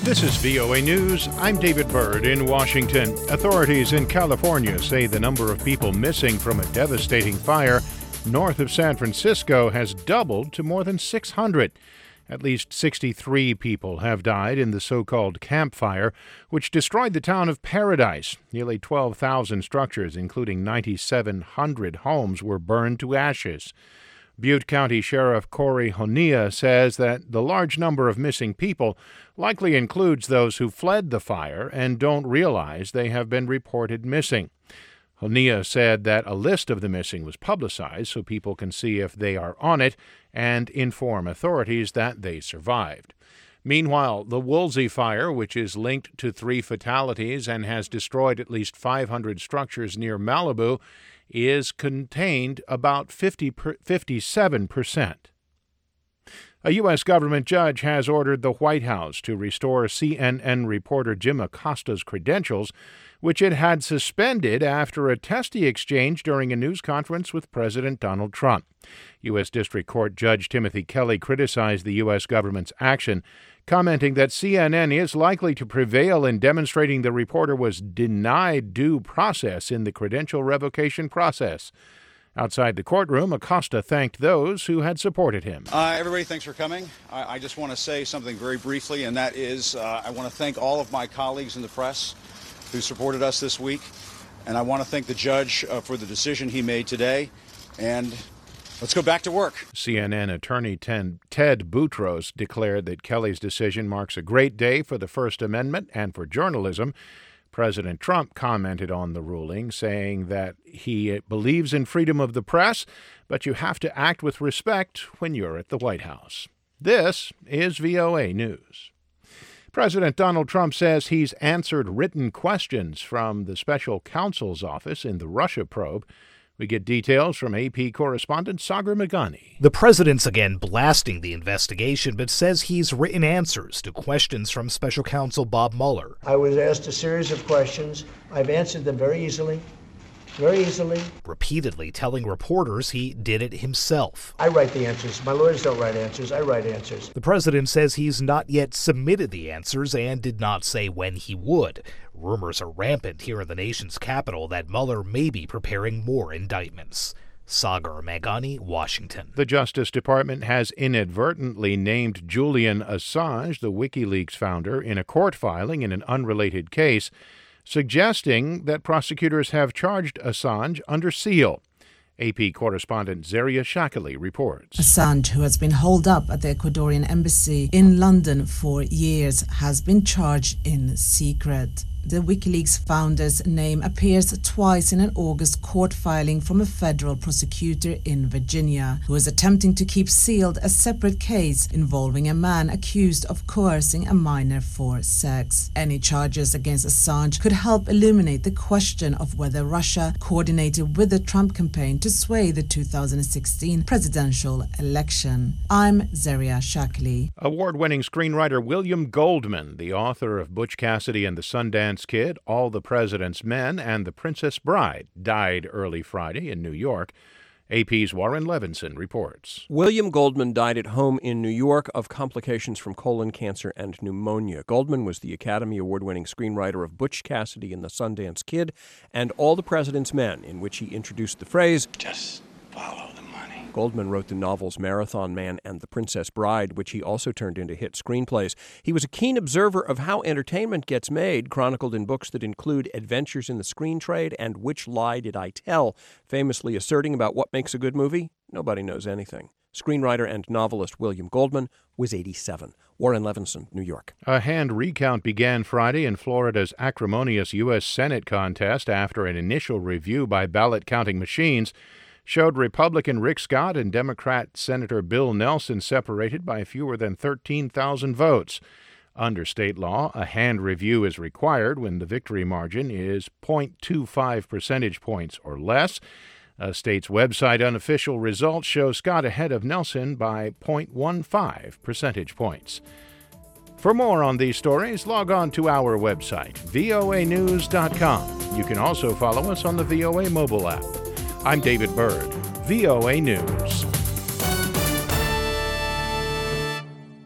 This is VOA News. I'm David Byrd in Washington. Authorities in California say the number of people missing from a devastating fire north of San Francisco has doubled to more than 600. At least 63 people have died in the so-called Camp Fire, which destroyed the town of Paradise. Nearly 12,000 structures, including 9,700 homes, were burned to ashes. Butte County Sheriff Corey Honea says that the large number of missing people likely includes those who fled the fire and don't realize they have been reported missing. Honea said that a list of the missing was publicized so people can see if they are on it and inform authorities that they survived. Meanwhile, the Woolsey Fire, which is linked to 3 fatalities and has destroyed at least 500 structures near Malibu, is contained about 57%. A U.S. government judge has ordered the White House to restore CNN reporter Jim Acosta's credentials, which it had suspended after a testy exchange during a news conference with President Donald Trump. U.S. District Court Judge Timothy Kelly criticized the U.S. government's action, commenting that CNN is likely to prevail in demonstrating the reporter was denied due process in the credential revocation process. Outside the courtroom, Acosta thanked those who had supported him. Everybody, thanks for coming. I just want to say something very briefly, and that is I want to thank all of my colleagues in the press who supported us this week, and I want to thank the judge for the decision he made today, and let's go back to work. CNN attorney Ted Boutros declared that Kelly's decision marks a great day for the First Amendment and for journalism. President Trump commented on the ruling, saying that he believes in freedom of the press, but you have to act with respect when you're at the White House. This is VOA News. President Donald Trump says he's answered written questions from the special counsel's office in the Russia probe. We get details from AP correspondent Sagar Meghani. The president's again blasting the investigation, but says he's written answers to questions from special counsel Bob Mueller. I was asked a series of questions. I've answered them very easily. Repeatedly telling reporters he did it himself. I write the answers. My lawyers don't write answers. I write answers. The president says he's not yet submitted the answers and did not say when he would. Rumors are rampant here in the nation's capital that Mueller may be preparing more indictments. Sagar Meghani, Washington. The Justice Department has inadvertently named Julian Assange, the WikiLeaks founder, in a court filing in an unrelated case, suggesting that prosecutors have charged Assange under seal. AP correspondent Zaria Shakali reports. Assange, who has been holed up at the Ecuadorian embassy in London for years, has been charged in secret. The WikiLeaks founder's name appears twice in an August court filing from a federal prosecutor in Virginia, who is attempting to keep sealed a separate case involving a man accused of coercing a minor for sex. Any charges against Assange could help illuminate the question of whether Russia coordinated with the Trump campaign to sway the 2016 presidential election. I'm Zaria Shakali. Award-winning screenwriter William Goldman, the author of Butch Cassidy and the Sundance Kid, All the President's Men, and The Princess Bride, died early Friday in New York. AP's Warren Levinson reports. William Goldman died at home in New York of complications from colon cancer and pneumonia. Goldman was the Academy Award-winning screenwriter of Butch Cassidy and the Sundance Kid and All the President's Men, in which he introduced the phrase, "Just follow the money." Goldman wrote the novels Marathon Man and The Princess Bride, which he also turned into hit screenplays. He was a keen observer of how entertainment gets made, chronicled in books that include Adventures in the Screen Trade and Which Lie Did I Tell, famously asserting about what makes a good movie? Nobody knows anything. Screenwriter and novelist William Goldman was 87. Warren Levinson, New York. A hand recount began Friday in Florida's acrimonious U.S. Senate contest after an initial review by ballot counting machines showed Republican Rick Scott and Democrat Senator Bill Nelson separated by fewer than 13,000 votes. Under state law, a hand review is required when the victory margin is 0.25 percentage points or less. A state's website unofficial results show Scott ahead of Nelson by 0.15 percentage points. For more on these stories, log on to our website, voanews.com. You can also follow us on the VOA mobile app. I'm David Byrd, VOA News.